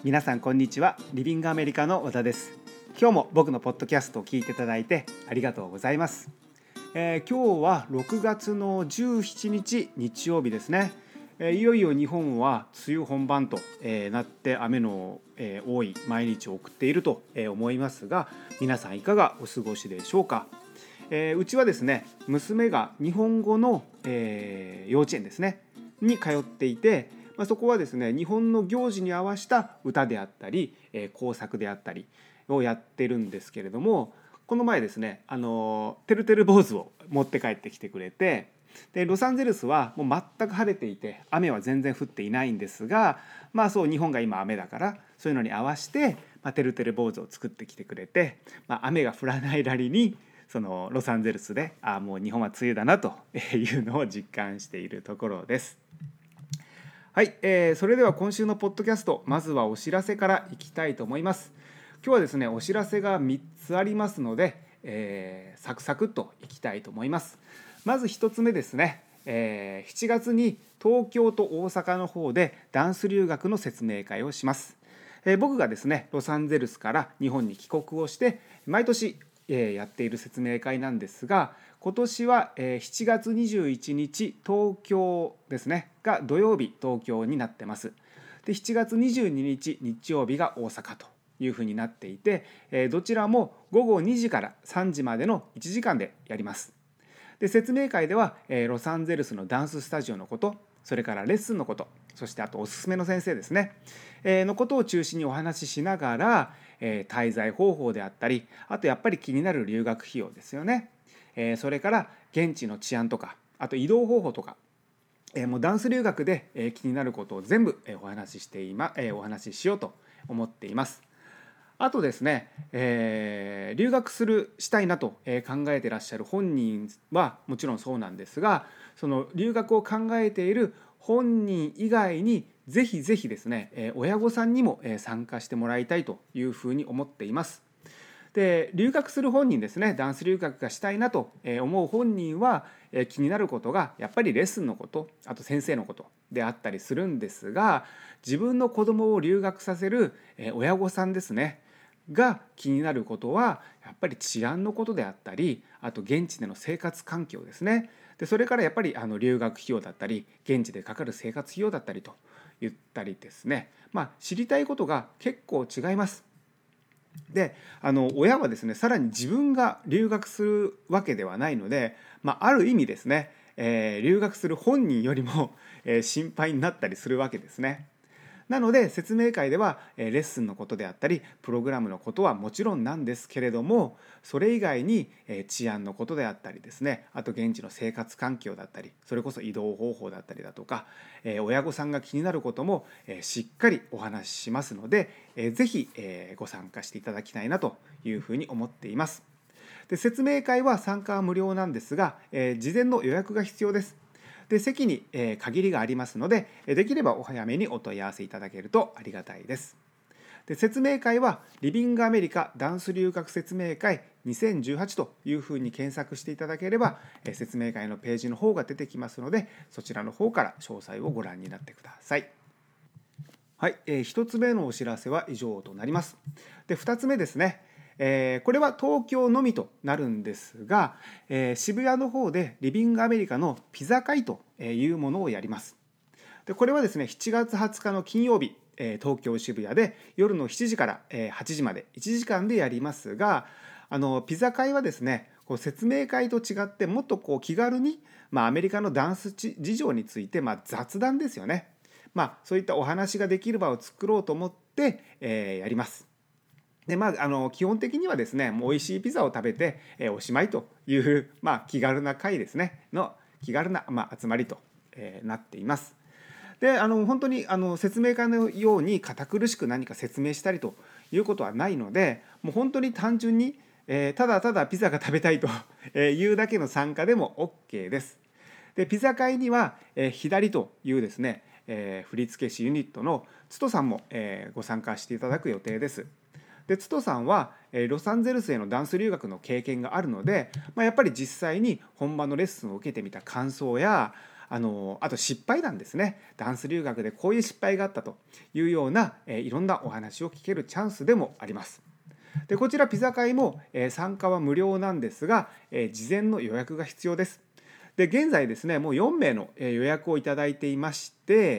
皆さんこんにちは。リビングアメリカの和田です。今日も僕のポッドキャストを聞いていただいてありがとうございます。今日は6月の17日日曜日ですね。いよいよ日本は梅雨本番となって雨の多い毎日を送っていると思いますが、皆さんいかがお過ごしでしょうか。うちはですね、娘が日本語の幼稚園ですねに通っていて、そこはですね、日本の行事に合わせた歌であったり工作であったりをやってるんですけれども、この前ですね、てるてる坊主を持って帰ってきてくれて、でロサンゼルスはもう全く晴れていて雨は全然降っていないんですが、そう日本が今雨だからそういうのに合わせて、てるてる坊主を作ってきてくれて、雨が降らないなりにそのロサンゼルスでもう日本は梅雨だなというのを実感しているところです。はい、それでは今週のポッドキャスト、まずはお知らせからいきたいと思います。今日はですね、お知らせが3つありますので、サクサクっといきたいと思います。まず1つ目ですね、7月に東京と大阪の方でダンス留学の説明会をします。僕がですね、ロサンゼルスから日本に帰国をして毎年やっている説明会なんですが、今年は7月21日東京ですねが土曜日東京になってます。で7月22日日曜日が大阪というふうになっていて、どちらも午後2時から3時までの1時間でやります。で説明会ではロサンゼルスのダンススタジオのこと、それからレッスンのこと、そしてあとおすすめの先生ですねのことを中心にお話ししながら、滞在方法であったり、あとやっぱり気になる留学費用ですよね。それから現地の治安とか、あと移動方法とか、もうダンス留学で気になることを全部お話ししようと思っています。あとですね、留学したいなと考えていらっしゃる本人はもちろんそうなんですが、その留学を考えている本人以外にぜひぜひですね、親御さんにも参加してもらいたいというふうに思っています。で留学する本人ですね、ダンス留学がしたいなと思う本人は気になることがやっぱりレッスンのこと、あと先生のことであったりするんですが、自分の子供を留学させる親御さんですねが気になることはやっぱり治安のことであったり、あと現地での生活環境ですね。でそれからやっぱり留学費用だったり現地でかかる生活費用だったりと言ったりですね、知りたいことが結構違います。で親はですね、さらに自分が留学するわけではないので、ある意味ですね、留学する本人よりも心配になったりするわけですね。なので説明会ではレッスンのことであったりプログラムのことはもちろんなんですけれども、それ以外に治安のことであったりですね、あと現地の生活環境だったり、それこそ移動方法だったりだとか、親御さんが気になることもしっかりお話ししますので、ぜひご参加していただきたいなというふうに思っています。で説明会は参加は無料なんですが、事前の予約が必要です。で席に限りがありますので、できればお早めにお問い合わせいただけるとありがたいです。で説明会はリビングアメリカダンス留学説明会2018というふうに検索していただければ説明会のページの方が出てきますので、そちらの方から詳細をご覧になってください。はい、1つ目のお知らせは以上となります。で2つ目ですね、これは東京のみとなるんですが、渋谷の方でリビングアメリカのピザ会というものをやります。でこれはですね、7月20日の金曜日、東京渋谷で夜の7時から8時まで1時間でやりますが、ピザ会はですね、説明会と違ってもっと気軽に、アメリカのダンス事情について、雑談ですよね。そういったお話ができる場を作ろうと思って、やります。で基本的にはですね、もう美味しいピザを食べて、おしまいという、気軽な会ですねの気軽な、集まりと、なっています。で本当に説明会のように堅苦しく何か説明したりということはないので、もう本当に単純に、ただただピザが食べたいというだけの参加でも OK です。でピザ会には、左というですね、振付師ユニットのつとさんも、ご参加していただく予定です。でつとさんはロサンゼルスへのダンス留学の経験があるので、やっぱり実際に本場のレッスンを受けてみた感想や、 あと失敗談ですね、ダンス留学でこういう失敗があったというような、いろんなお話を聞けるチャンスでもあります。でこちらピザ会も、参加は無料なんですが、事前の予約が必要です。で現在ですねもう4名の予約をいただいていまして、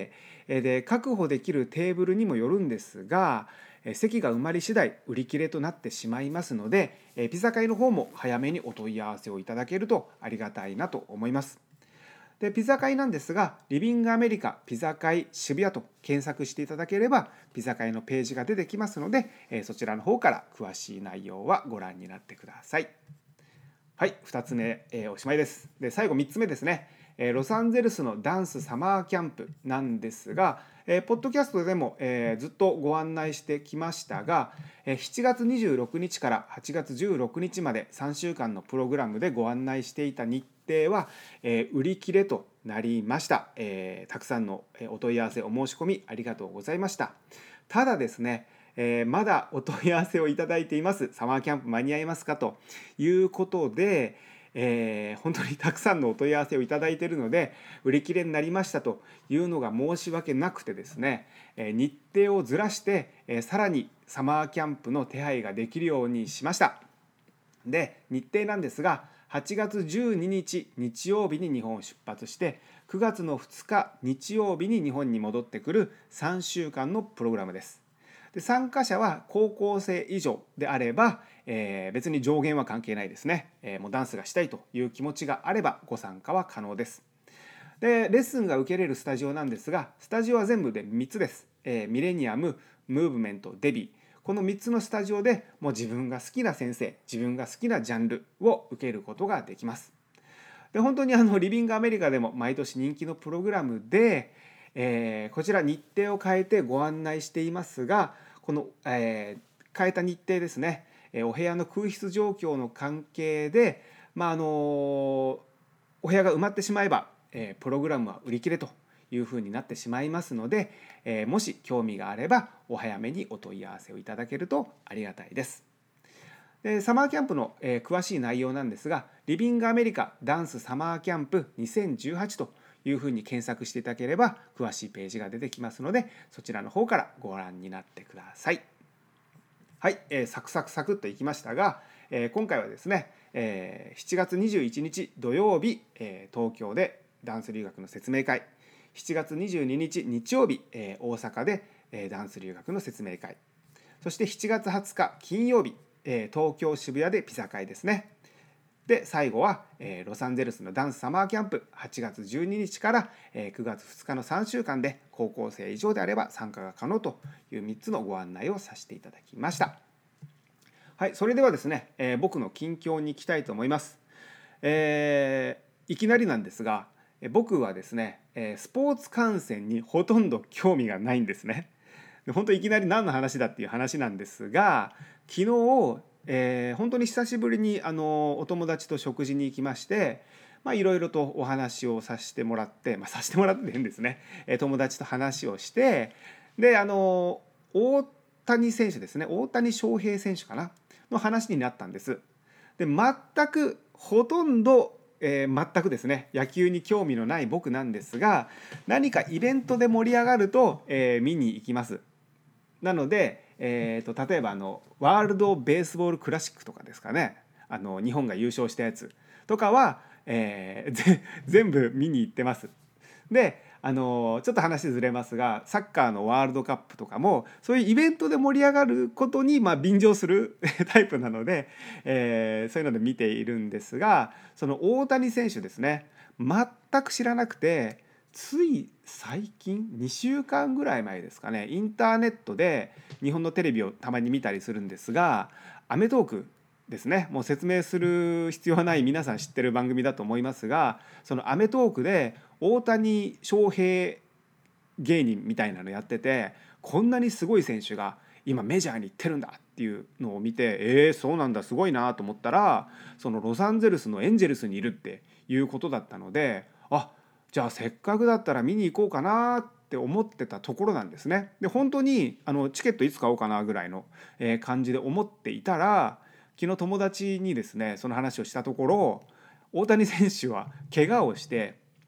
で確保できるテーブルにもよるんですが、席が埋まり次第売り切れとなってしまいますので、ピザ会の方も早めにお問い合わせをいただけるとありがたいなと思います。でピザ会なんですが、リビングアメリカピザ会渋谷と検索していただければピザ会のページが出てきますので、そちらの方から詳しい内容はご覧になってください。はい、2つ目、おしまいです。で最後3つ目ですね、ロサンゼルスのダンスサマーキャンプなんですが、ポッドキャストでも、ずっとご案内してきましたが、7月26日から8月16日まで3週間のプログラムでご案内していた日程は、売り切れとなりました。たくさんのお問い合わせお申し込みありがとうございました。ただですね、まだお問い合わせをいただいています。サマーキャンプ間に合いますかということで、本当にたくさんのお問い合わせをいただいているので、売り切れになりましたというのが申し訳なくてですね、日程をずらして、さらにサマーキャンプの手配ができるようにしました。で日程なんですが、8月12日日曜日に日本を出発して9月の2日日曜日に日本に戻ってくる3週間のプログラムです。で参加者は高校生以上であれば、別に上限は関係ないですね、もうダンスがしたいという気持ちがあればご参加は可能です。でレッスンが受けれるスタジオなんですが、スタジオは全部で3つです。ミレニアム、ムーブメント、デビー、この3つのスタジオでもう自分が好きな先生、自分が好きなジャンルを受けることができます。で本当にリビングアメリカでも毎年人気のプログラムで、こちら日程を変えてご案内していますが、この、変えた日程ですね、お部屋の空室状況の関係で、お部屋が埋まってしまえば、プログラムは売り切れというふうになってしまいますので、もし興味があればお早めにお問い合わせをいただけるとありがたいです。でサマーキャンプの、詳しい内容なんですが、リビングアメリカダンスサマーキャンプ2018というふうに検索していただければ詳しいページが出てきますので、そちらの方からご覧になってください。はい、サクサクサクっといきましたが、今回はですね、7月21日土曜日、東京でダンス留学の説明会、7月22日日曜日、大阪で、ダンス留学の説明会、そして7月20日金曜日、東京渋谷でピザ会ですね。で最後は、ロサンゼルスのダンスサマーキャンプ8月12日から、9月2日の3週間で高校生以上であれば参加が可能という3つのご案内をさせていただきました。はい、それではですね、僕の近況に行きたいと思います。いきなりなんですが、僕はですね、スポーツ観戦にほとんど興味がないんですね。本当いきなり何の話だっていう話なんですが、昨日、本当に久しぶりにお友達と食事に行きまして、いろいろとお話をさせてもらって、させてもらって変ですね、友達と話をして、で大谷選手ですね、大谷翔平選手かなの話になったんです。で全くほとんど全くですね野球に興味のない僕なんですが、何かイベントで盛り上がると、見に行きます。なので、例えばワールドベースボールクラシックとかですかね、日本が優勝したやつとかは、全部見に行ってます。でちょっと話ずれますが、サッカーのワールドカップとかもそういうイベントで盛り上がることに便乗するタイプなので、そういうので見ているんですが、その大谷選手ですね、全く知らなくて、つい最近2週間ぐらい前ですかね、インターネットで日本のテレビをたまに見たりするんですが、アメトークですね、もう説明する必要はない、皆さん知ってる番組だと思いますが、そのアメトークで大谷翔平芸人みたいなのやってて、こんなにすごい選手が今メジャーに行ってるんだっていうのを見て、そうなんだ、すごいなと思ったら、そのロサンゼルスのエンジェルスにいるっていうことだったので、じゃあせっかくだったら見に行こうかなって思ってたところなんですね。で本当にチケットいつ買おうかなぐらいの感じで思っていたら、昨日友達にですねその話をしたところ、大谷選手は怪我をして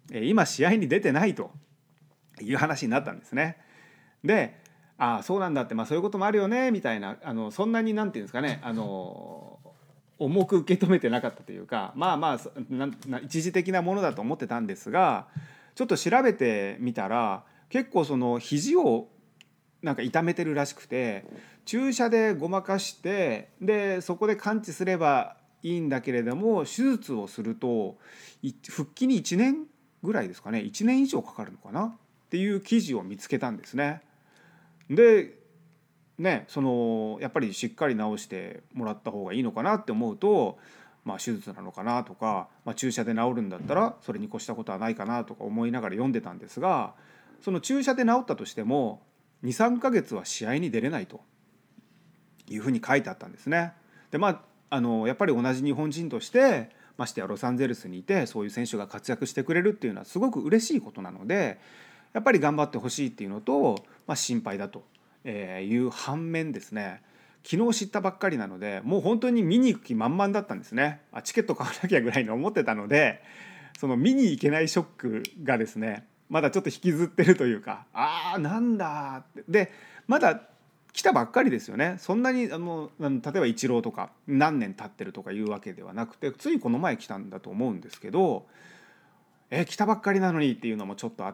今試合に出てないという話になったんですね。で、そうなんだって、そういうこともあるよねみたいな、そんなになんていうんですかね、重く受け止めてなかったというか、一時的なものだと思ってたんですが、ちょっと調べてみたら結構その肘をなんか痛めてるらしくて、注射でごまかして、でそこで完治すればいいんだけれども、手術をすると復帰に1年ぐらいですかね、1年以上かかるのかなっていう記事を見つけたんですね。でやっぱりしっかり治してもらった方がいいのかなって思うと、手術なのかなとか、注射で治るんだったらそれに越したことはないかなとか思いながら読んでたんですが、その注射で治ったとしても23ヶ月は試合に出れないというふうに書いてあったんですね。でやっぱり同じ日本人として、ましてやロサンゼルスにいてそういう選手が活躍してくれるっていうのはすごく嬉しいことなので、やっぱり頑張ってほしいっていうのと、心配だという反面ですね、昨日知ったばっかりなのでもう本当に見に行く気満々だったんですね。チケット買わなきゃぐらいに思ってたので、その見に行けないショックがですねまだちょっと引きずってるというか、なんだって。でまだ来たばっかりですよね。そんなに例えばイチローとか何年経ってるとかいうわけではなくて、ついこの前来たんだと思うんですけど、来たばっかりなのにっていうのもちょっとあって、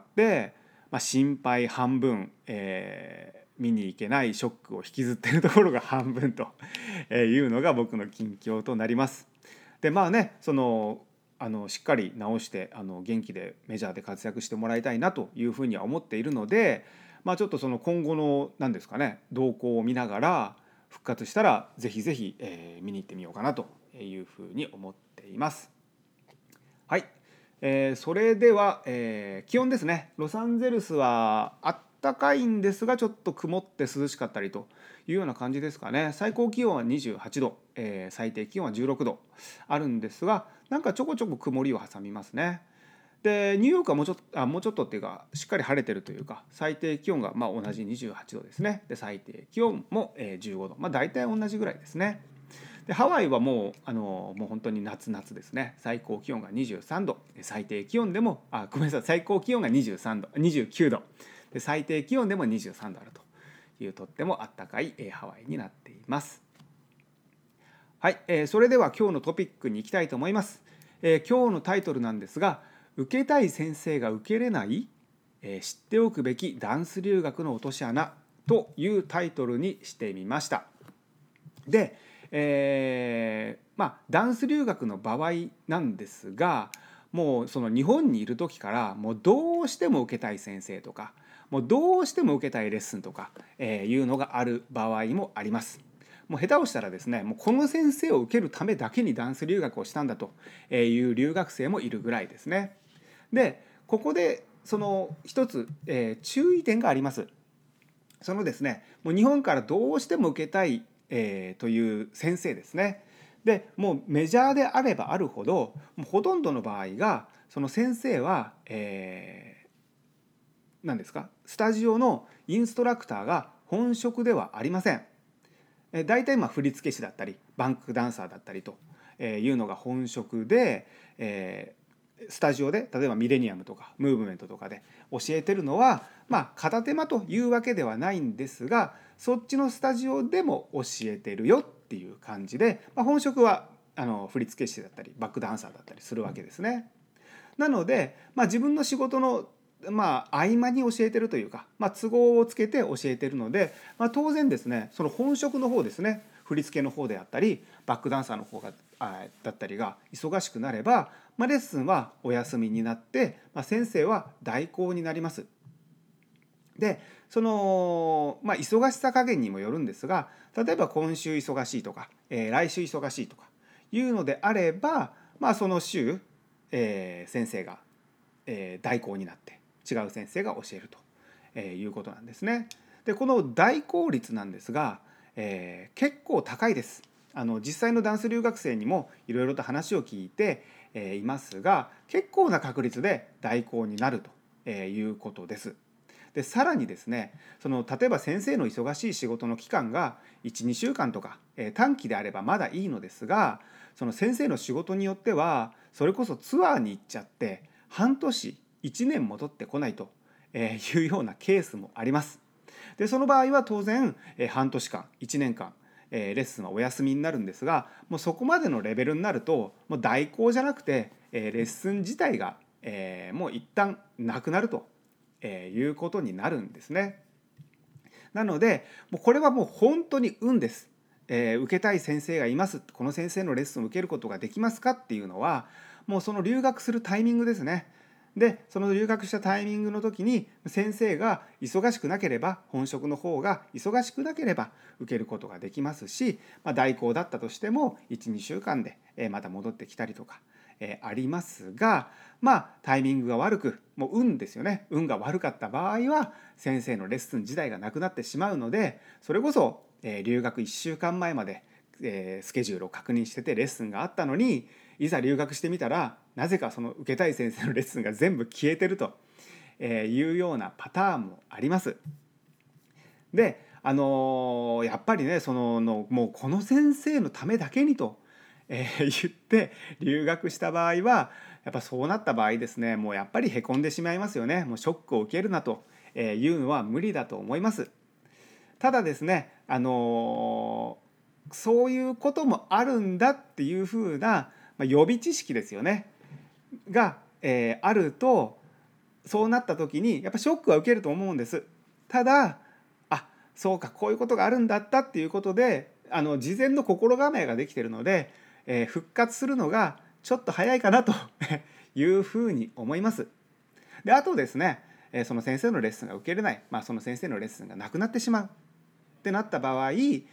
心配半分、見に行けないショックを引きずってるところが半分というのが僕の近況となります。でしっかり治して元気でメジャーで活躍してもらいたいなというふうには思っているので、ちょっとその今後の何ですかね動向を見ながら、復活したらぜひぜひ、見に行ってみようかなというふうに思っています。はい、それでは、気温ですね。ロサンゼルスはあったかいんですがちょっと曇って涼しかったりというような感じですかね。最高気温は28度、最低気温は16度あるんですが、なんかちょこちょこ曇りを挟みますね。でニューヨークはもうちょっとっていうかしっかり晴れてるというか、最低気温が同じ28度ですね。で最低気温も15度、大体同じぐらいですね。でハワイはもう本当に夏ですね。最高気温が23度、最低気温でもごめんなさい、最高気温が29度で最低気温でも23度あるという、とっても暖かいハワイになっています。はい、それでは今日のトピックに行きたいと思います。今日のタイトルなんですが、受けたい先生が受けれない、知っておくべきダンス留学の落とし穴というタイトルにしてみました。で、ダンス留学の場合なんですが、もうその日本にいる時からもうどうしても受けたい先生とか、もうどうしても受けたいレッスンとか、いうのがある場合もあります。もう下手をしたらですね、もうこの先生を受けるためだけにダンス留学をしたんだという留学生もいるぐらいですね。でここでその一つ、注意点があります。そのですね、もう日本からどうしても受けたい、という先生ですね。でもうメジャーであればあるほど、もうほとんどの場合がその先生は、何ですか、スタジオのインストラクターが本職ではありません。大体振付師だったりバンクダンサーだったりというのが本職で、スタジオで例えばミレニアムとかムーブメントとかで教えてるのは、片手間というわけではないんですが、そっちのスタジオでも教えてるよっていう感じで、本職は振付師だったりバックダンサーだったりするわけですね。なので、自分の仕事の合間に教えてるというか、都合をつけて教えてるので、当然ですね、その本職の方ですね、振付の方であったりバックダンサーの方がだったりが忙しくなれば、レッスンはお休みになって、先生は代行になります。でその、忙しさ加減にもよるんですが、例えば今週忙しいとか、来週忙しいとかいうのであれば、その週、先生が、代行になって違う先生が教えるということなんですね。でこの代行率なんですが、結構高いです。実際のダンス留学生にもいろいろと話を聞いて、いますが、結構な確率で代行になるということです。でさらにですね、例えば先生の忙しい仕事の期間が 1,2 週間とか、短期であればまだいいのですが、その先生の仕事によってはそれこそツアーに行っちゃって半年 1年戻ってこないというようなケースもあります。でその場合は当然半年間1年間レッスンはお休みになるんですが、もうそこまでのレベルになるともう代行じゃなくてレッスン自体がもう一旦なくなるということになるんですね。なのでもうこれはもう本当に運です。受けたい先生がいます、この先生のレッスンを受けることができますかっていうのはもうその留学するタイミングですね。でその留学したタイミングの時に先生が忙しくなければ、本職の方が忙しくなければ受けることができますし、代行だったとしても 1,2 週間でまた戻ってきたりとかありますが、タイミングが悪く、もう運ですよね。運が悪かった場合は先生のレッスン自体がなくなってしまうので、それこそ留学1週間前までスケジュールを確認しててレッスンがあったのに、いざ留学してみたらなぜかその受けたい先生のレッスンが全部消えてるというようなパターンもあります。でやっぱりねもうこの先生のためだけにと言って留学した場合はやっぱそうなった場合ですね、もうやっぱりへこんでしまいますよね。もうショックを受けるなというのは無理だと思います。ただですね、そういうこともあるんだっていうふうな、予備知識ですよねが、あると、そうなった時にやっぱショックは受けると思うんです。ただそうか、こういうことがあるんだったっていうことで事前の心構えができているので、復活するのがちょっと早いかなというふうに思います。であとですね、その先生のレッスンが受けれない、その先生のレッスンがなくなってしまうってなった場合、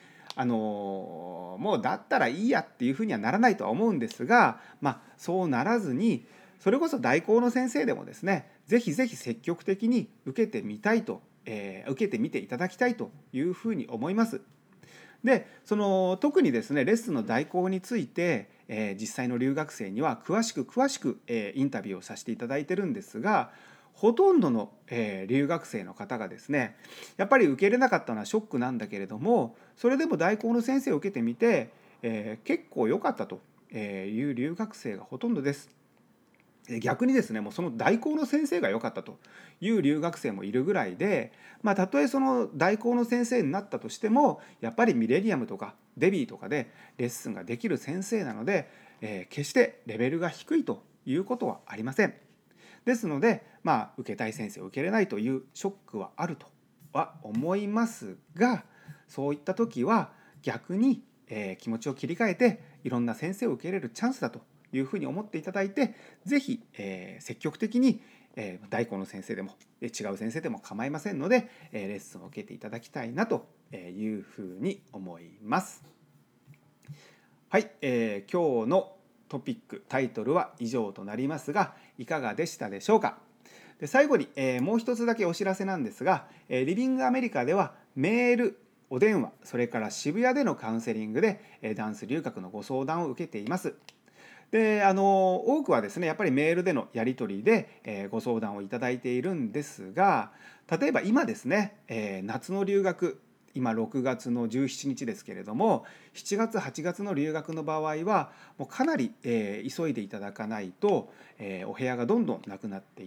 もうだったらいいやっていうふうにはならないとは思うんですが、そうならずに、それこそ代行の先生でもですね、ぜひぜひ積極的に受けてみたいと、受けてみていただきたいというふうに思います。で特にですねレッスンの代行について、実際の留学生には詳しく、インタビューをさせていただいてるんですが、ほとんどの、留学生の方がですね、やっぱり受けれなかったのはショックなんだけれども、それでも代行の先生を受けてみて、結構良かったという留学生がほとんどです。逆にですね、もうその代行の先生が良かったという留学生もいるぐらいで、たとえその代行の先生になったとしてもやっぱりミレニアムとかデビーとかでレッスンができる先生なので、決してレベルが低いということはありません。ですので、受けたい先生を受けれないというショックはあるとは思いますが、そういった時は逆に、気持ちを切り替えていろんな先生を受け入れるチャンスだというふうに思っていただいて、ぜひ、積極的に、代行の先生でも違う先生でも構いませんので、レッスンを受けていただきたいなというふうに思います。はい、今日のトピックタイトルは以上となりますが、いかがでしたでしょうか。で最後に、もう一つだけお知らせなんですが、リビングアメリカではメール、お電話、それから渋谷でのカウンセリングでダンス留学のご相談を受けています。で多くはですねやっぱりメールでのやり取りで、ご相談をいただいているんですが、例えば今ですね、夏の留学、今6月の17日ですけれども、7月8月の留学の場合はもうかなり、急いでいただかないと、お部屋がどんどんなくなっていって、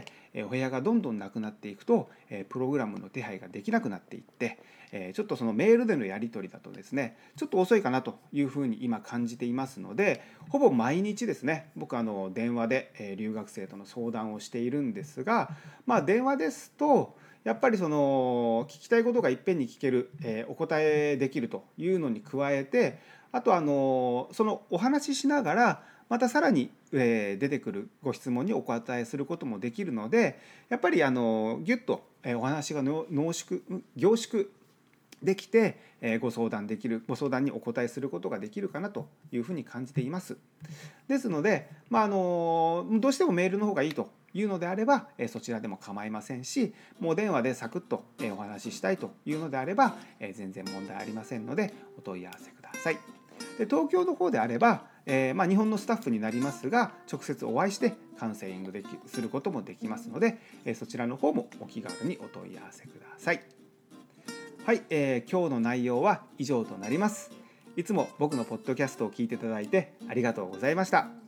お部屋がどんどんなくなっていくと、プログラムの手配ができなくなっていって、ちょっとそのメールでのやり取りだとですねちょっと遅いかなというふうに今感じていますので、ほぼ毎日ですね僕電話で留学生との相談をしているんですが、電話ですとやっぱりその聞きたいことがいっぺんに聞ける、お答えできるというのに加えて、あとそのお話ししながらまたさらに、出てくるご質問にお答えすることもできるので、やっぱりギュッとお話が凝縮できて、ご相談にお答えすることができるかなというふうに感じています。ですので、どうしてもメールの方がいいというのであれば、そちらでも構いませんし、もうお電話でサクッとお話ししたいというのであれば、全然問題ありませんのでお問い合わせください。で東京の方であれば、日本のスタッフになりますが直接お会いしてカウンセリングすることもできますので、そちらの方もお気軽にお問い合わせください。はい、今日の内容は以上となります。いつも僕のポッドキャストを聞いていただいてありがとうございました。